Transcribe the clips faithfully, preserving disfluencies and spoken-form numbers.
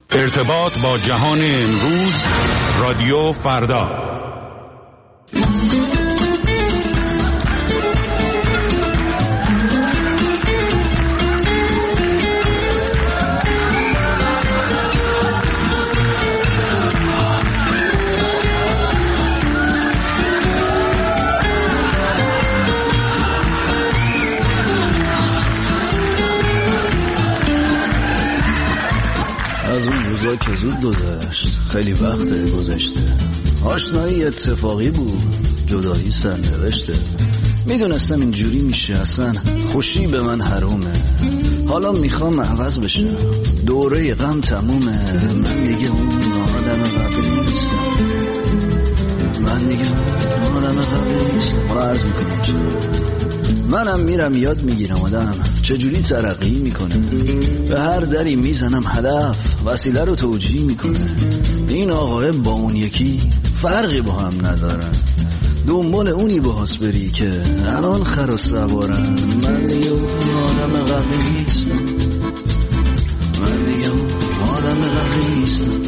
ارتباط با جهان امروز، رادیو فردا. از اون روزا که زود گذشت، خیلی وقت گذشته. آشنایی اتفاقی بود، جدایی سرنوشته. میدونستم اینجوری میشه، اصلا خوشی به من حرومه. حالا میخوام عوض بشه، دوره غم تمومه. من دیگه اون آدم قبلی نیستم، من دیگه اون آدم قبلی نیستم. حالا عرض میکنم چه منم میرم یاد میگیرم آدم چجوری ترقی میکنه. به هر دری میزنم هدف وسیله رو توجیه میکنه. این آقای با اون یکی فرقی با هم ندارن، دنبال اونی باهاس بری که الان خر و سوارن. من دیگه اون آدم قبلی نیستم، من دیگه اون آدم قبلی نیستم.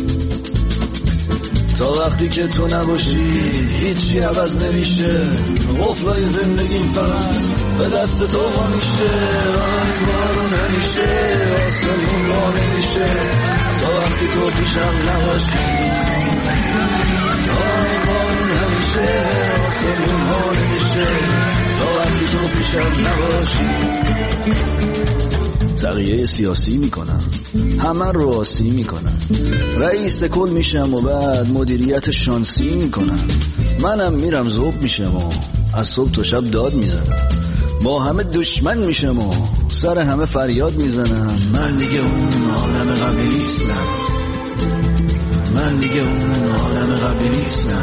تا وقتی که تو نباشی هیچی عوض نمیشه. قفلای زندگیم فقط به دست تو ها میشه. آی بارون نمیشه، آسمون ها نمیشه. تا وقتی تو پیشم نباشی. آی بارون نمیشه، آسمون ها نمیشه. تا وقتی تو پیشم نباشی. تغییه سیاسی میکنم، همه رو آسی میکنم. رئیس کل میشم و بعد مدیریت شانسی میکنم. منم میرم ذوب میشم و از صبح تا شب داد میزنم. با همه دشمن میشم و سر همه فریاد میزنم. من دیگه اون آدم قبلی نیستم، من دیگه اون آدم قبلی نیستم.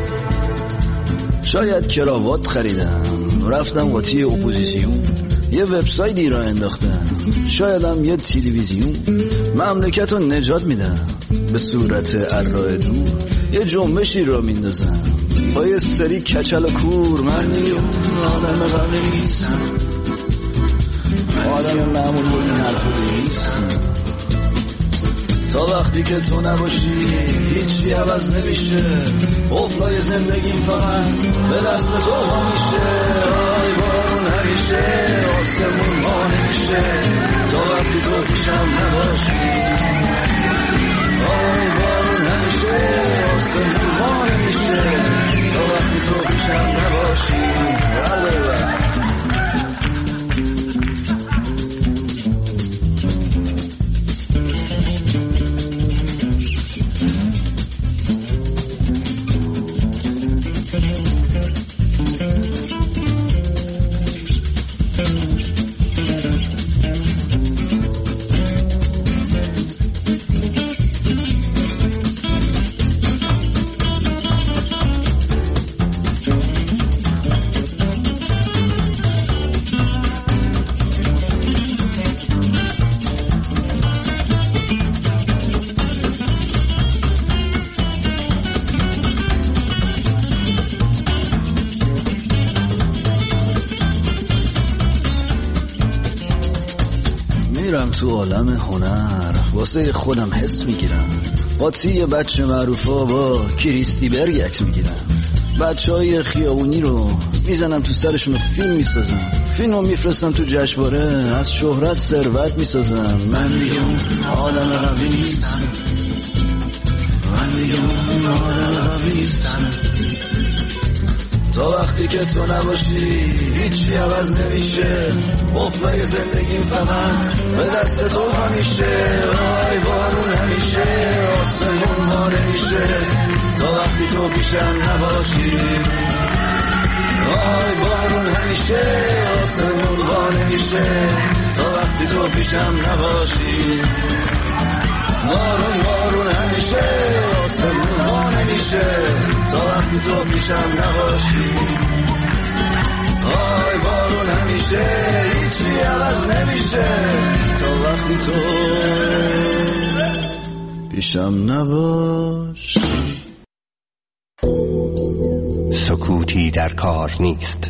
شاید کراوات خریدم، رفتم قاطی اپوزیسیون، یه وبسایتی را انداختم. شایدم یه تلویزیون مملکت رو نجات میدم. به صورت ارائه دور یه جنبشی را میندازم با یه سری کچل و کور. من دیگه اون آدم قبلی نیستم، آدم معمول بود این حرف نیستم. تا وقتی که تو نباشی هیچی عوض نمیشه. قفلای زندگیم فقط به دست تو ها میشه. آی بارون نمیشه، آسمون ها نمیشه. تا وقتی تو پیشم نباشی. آی بارون نمیشه، آسمون ها نمیشه. تا وقتی تو پیشم نباشی. بله تو عالم هنر واسه خودم حس میگیرم. قاطی بچه معروفا با کریستی برگ عکس میگیرم. بچه های خیابونی رو میزنم تو سرشون و فیلم میسازم. فیلم رو میفرستم تو جشنواره، از شهرت ثروت میسازم. من دیگه اون آدم قبلی نیستم، من دیگه اون آدم قبلی نیستم. تا وقتی که تو نباشی هیچی عوض نمیشه. قفلای زندگیم فقط به دست تو همیشه. آی بارون همیشه، آسمون ها نمیشه. تا وقتی تو پیشم نباشی. آی بارون همیشه، آسمون ها نمیشه. تا وقتی تو پیشم نباشی. بارون بارون همیشه، آسمون ها نمیشه. تا وقتی تو پیشم نباشی. آی بارون همیشه، هیچی عوض نمیشه. تا وقتی تو پیشم نباشی. سکوتی در کار نیست.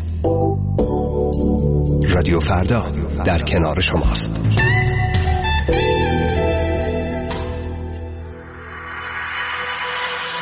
رادیو فردا در کنار شماست.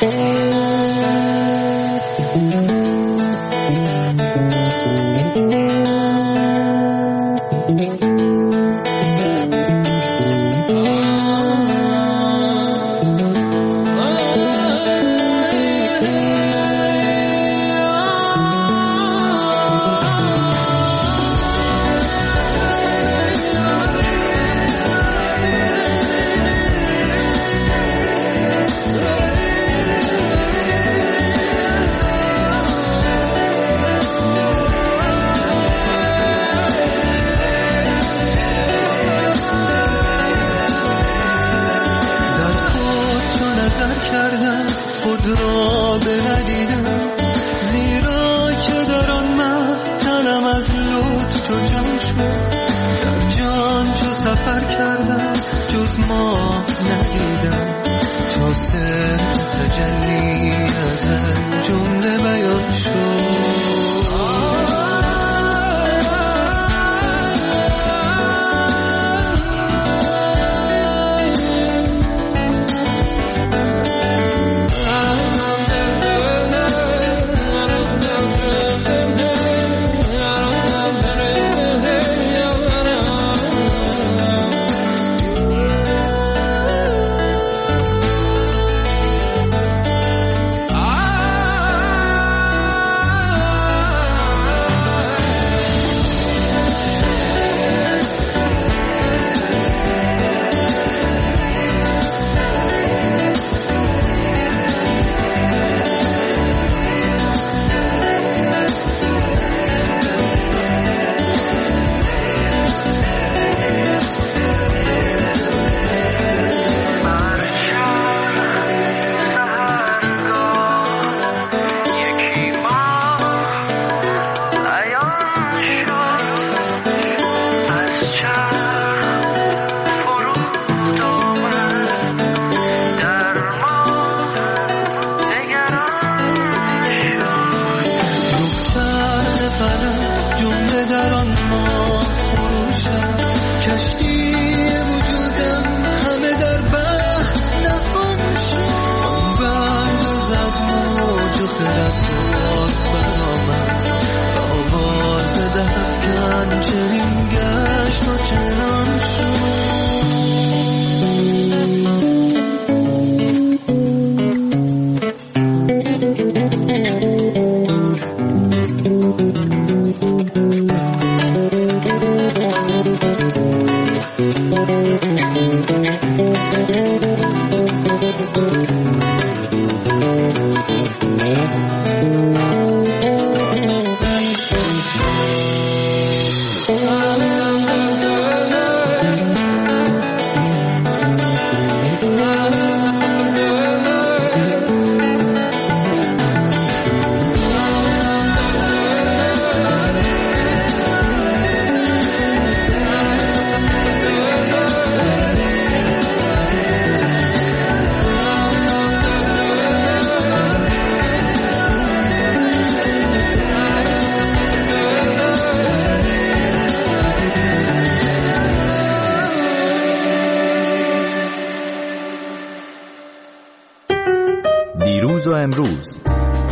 دیروز و امروز،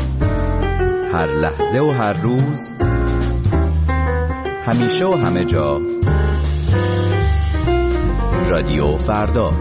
هر لحظه و هر روز، همیشه و همه جا، رادیو فردا.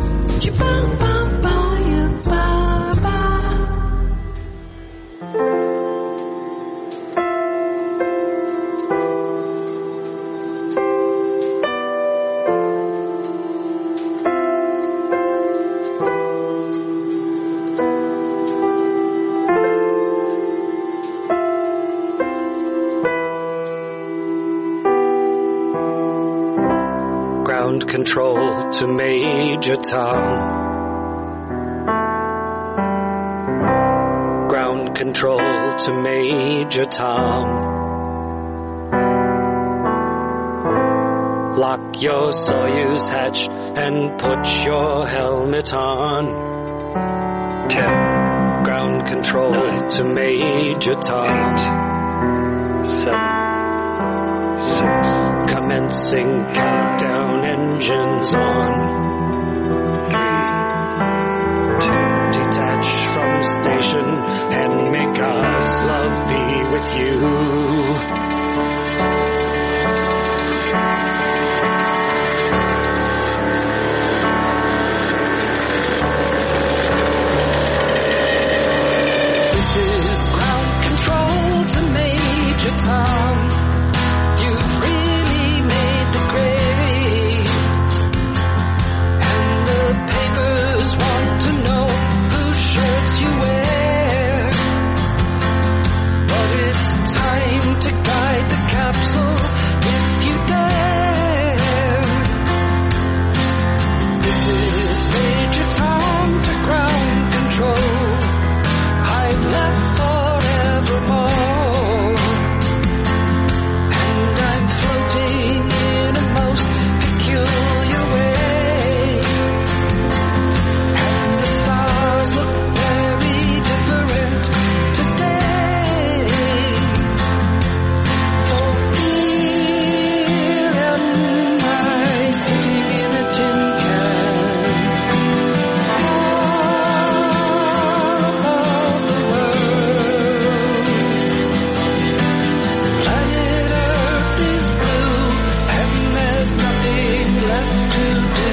Control to Major Tom. Ground control to Major Tom. Lock your Soyuz hatch and put your helmet on. Ten. Ground control Nine. To Major Tom. Eight. Seven. Six. Commencing countdown, engines on. Three, two, detach from station. God's love be with you. This is ground control to Major Tom. You've really made the grade, and the papers want to know whose shirts you wear. But it's time to guide the capsule if you dare. This is Major Tom to ground control. I've left forevermore, and I'm floating in a most peculiar way, and the stars look very different today. So here am I sitting in a tin can, all above the world. Planet Earth is blue, and there's nothing left to do.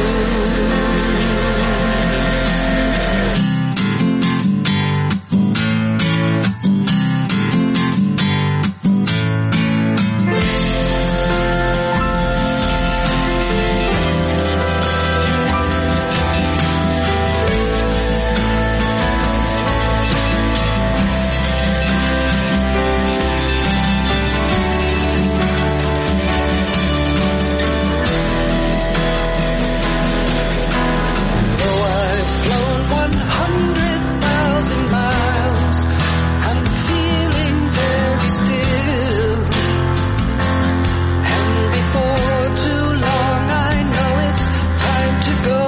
Though I've flown one hundred thousand miles, I'm feeling very still. And before too long, I know it's time to go.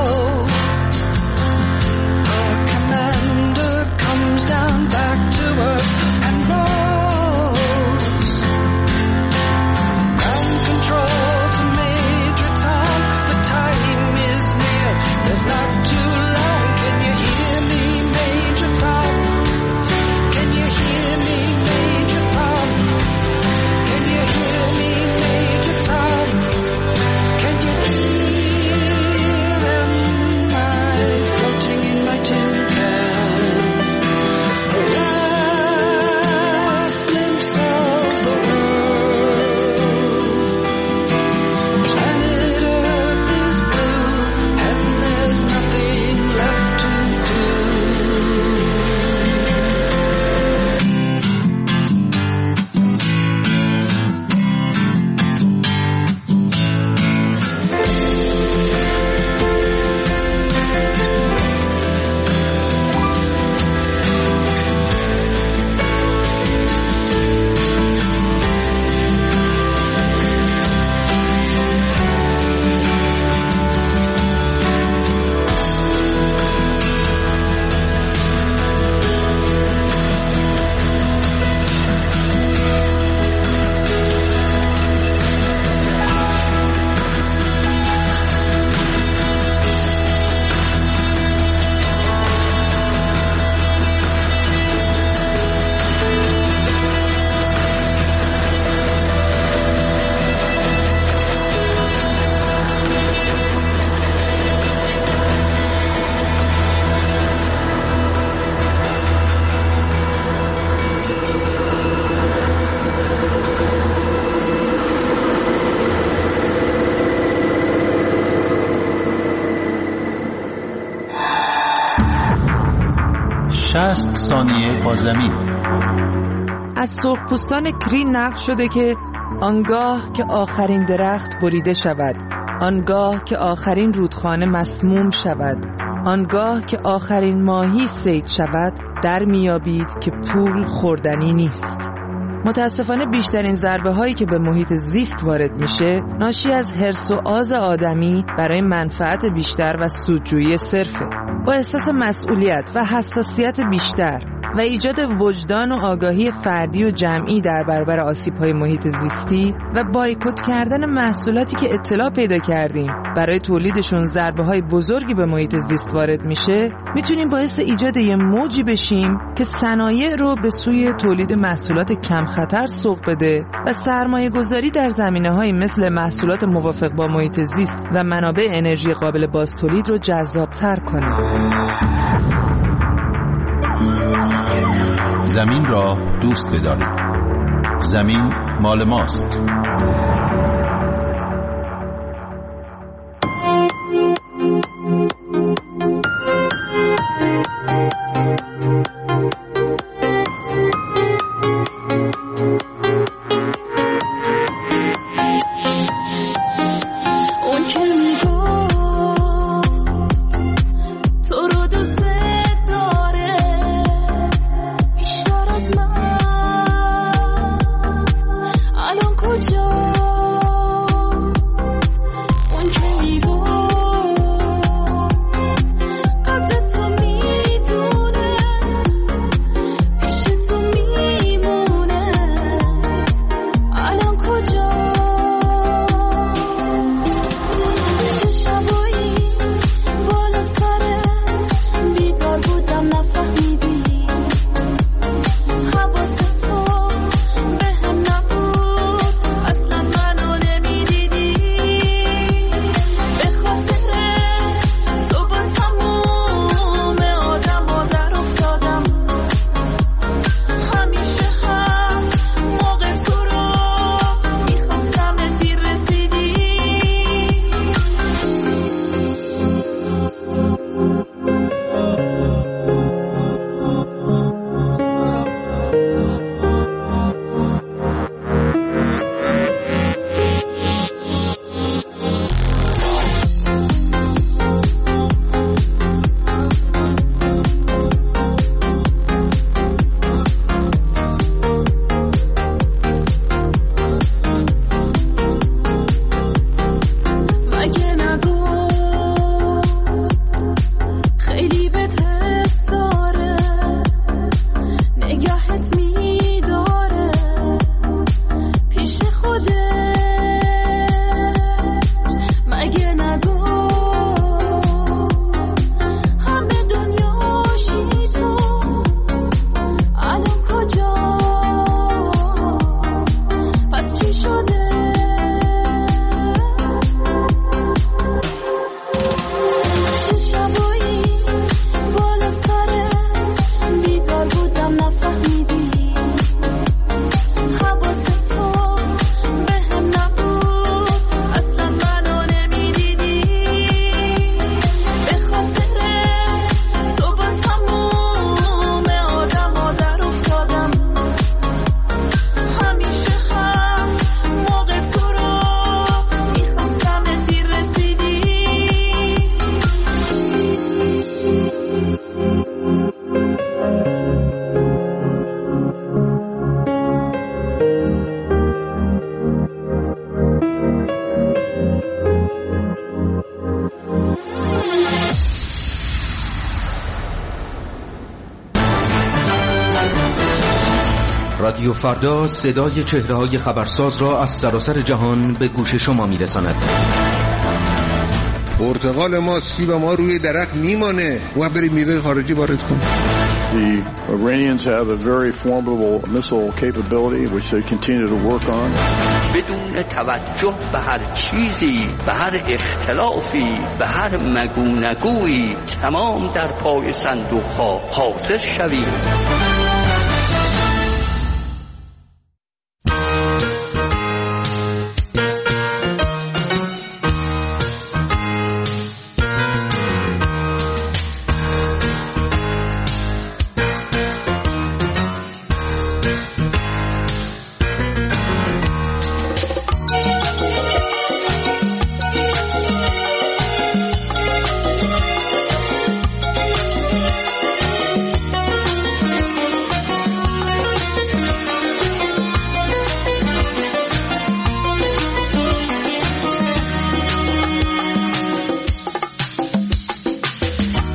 The commander comes down back to earth and knows. Ground control to Major Tom, the time is near. There's not too long. Can you hear me, Major Tom? Can you hear me, Major Tom? Can you hear me, Major Tom? Can you hear am I floating in my tin can? The last glimpse of the world. Planet Earth is blue, and there's nothing left to do. شصت ثانیه با زمین. از سرخپوستان کری نقل شده که آنگاه که آخرین درخت بریده شود، آنگاه که آخرین رودخانه مسموم شود، آنگاه که آخرین ماهی صید شود، در میابید که پول خوردنی نیست. متاسفانه بیشترین ضربه هایی که به محیط زیست وارد میشه ناشی از حرص و آز آدمی برای منفعت بیشتر و سودجویی صرفه. با احساس مسئولیت و حساسیت بیشتر و ایجاد وجدان و آگاهی فردی و جمعی در برابر آسیب‌های محیط زیستی و بایکوت کردن محصولاتی که اطلاع پیدا کردیم برای تولیدشون ضربه‌های بزرگی به محیط زیست وارد میشه، میتونیم باعث ایجاد یه موجی بشیم که صنایع رو به سوی تولید محصولات کم خطر سوق بده و سرمایه گذاری در زمینه‌های مثل محصولات موافق با محیط زیست و منابع انرژی قابل بازتولید رو جذاب‌تر کنه. زمین را دوست بدارید. زمین مال ماست. رادیو فردا صدای چهره‌های خبرساز را از سراسر جهان به گوش شما می‌رساند. پرتقال ما، سیب ما روی درخت میمانه و بریم میوه خارجی وارد کنیم. The Iranians have a very formidable missile capability which they continue to work on. بدون توجه به هر چیزی، به هر اختلافی، به هر مگونگویی تمام در پای صندوق‌ها حاضر شویم.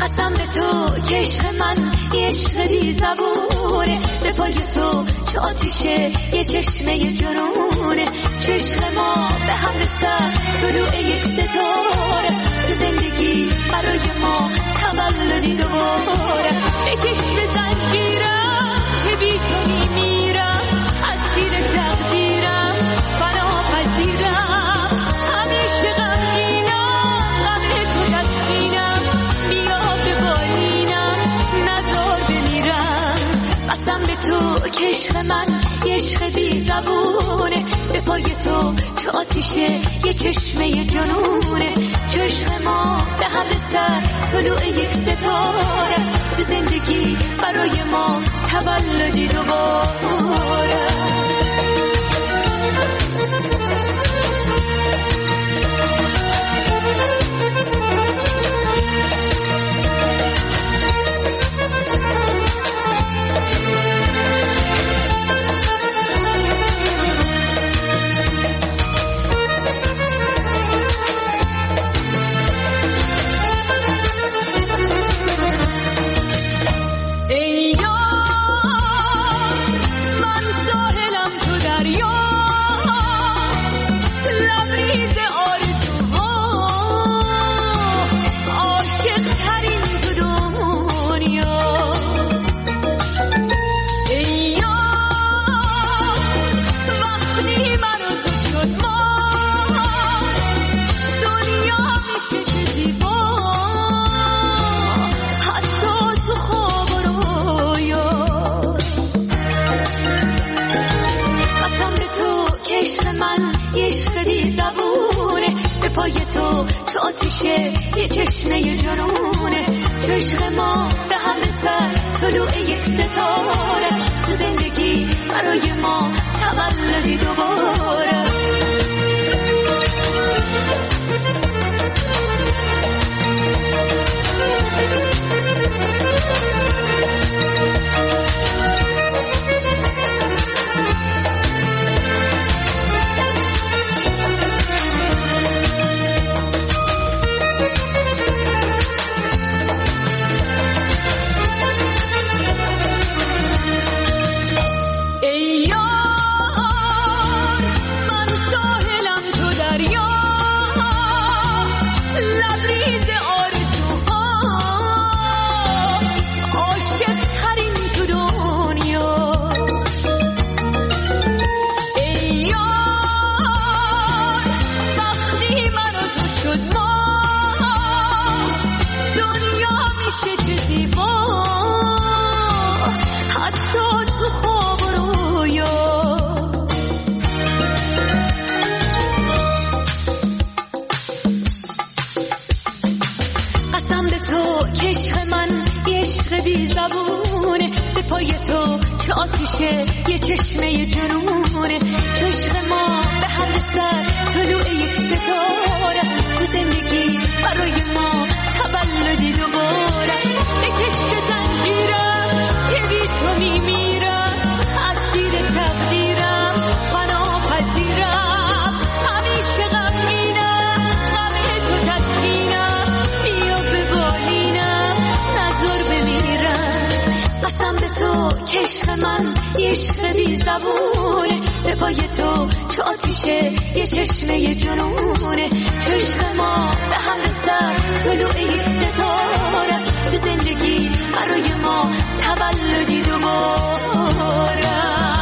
قسم به تو که عشق من یه عشق بی زبونه، به پای تو چه آتیشه یه چشمه جنونه، چه عشق ما به هم رسد طلوع یک ستاره، تو زندگی برای ما تولدی دوباره، بکش به زنجیرم که بی تو میمیرم، اسیر تقدیرم فنا پذیرم، همیشه غمگینم غم تو تسکینم، بیا به بالینم نزار بمیرم. قسم به تو که عشق من یه عشق بی زبونه، به پای تو چه آتیشه یه چشمه جنونه، چه عشق ما به هم رسد طلوع یک ستاره، تو زندگی برای ما تولدی دوباره. پای تو چه آتیشه یه چشمه جنونه، چه عشق ما به هم رسد طلوع یک ستاره، تو زندگی برای ما تولدی دوباره. یه چشمه جنونه، چه عشق ما به هم رسد طلوع یک ستاره، تو زندگی برای ما تولدی دوباره، بکش به زنجیرم که بی تو میمیرم، اسیر تقدیرم فنا پذیرم، همیشه غمگینم غم تو تسکینم، بیا به بالینم نزار بمیرم. قسم به تو که عشق من یه عشق بی زبونه، به پای تو چه آتیشه یه چشمه جنونه، چه عشق ما به هم رسد طلوع یک ستاره، تو زندگی برای ما تولدی دوباره.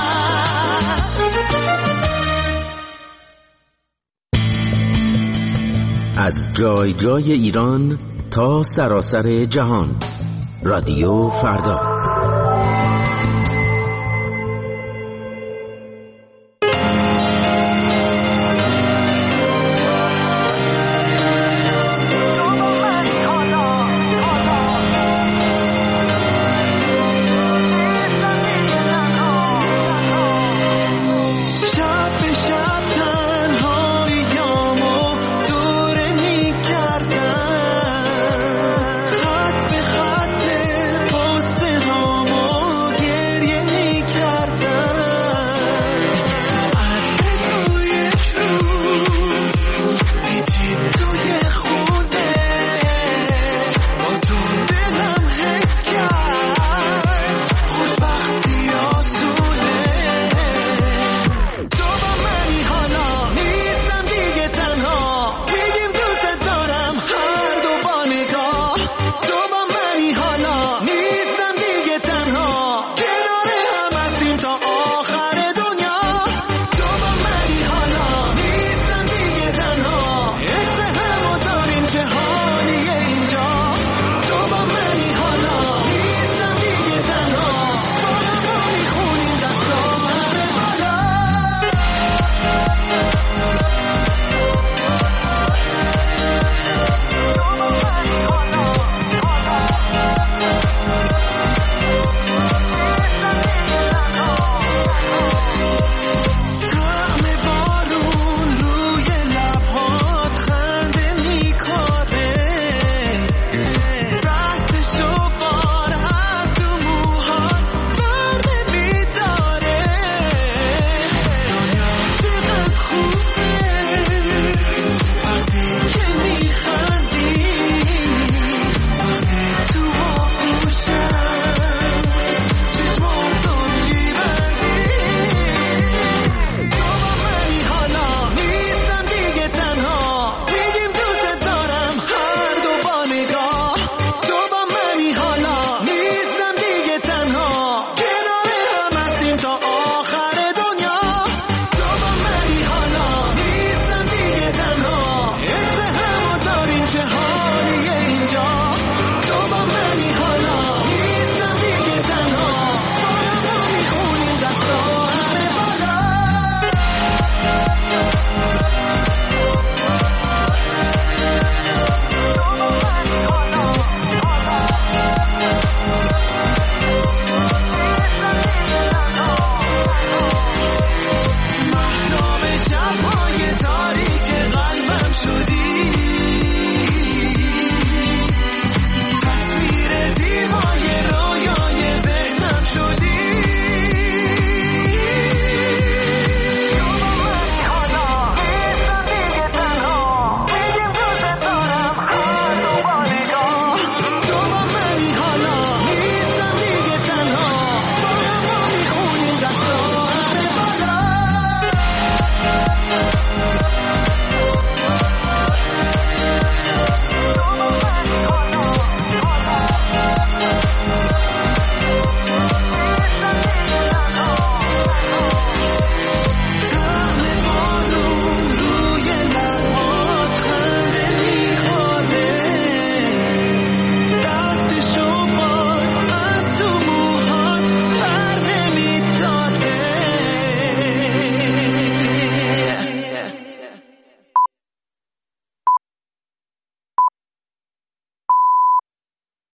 از جای جای ایران تا سراسر جهان، رادیو فردا.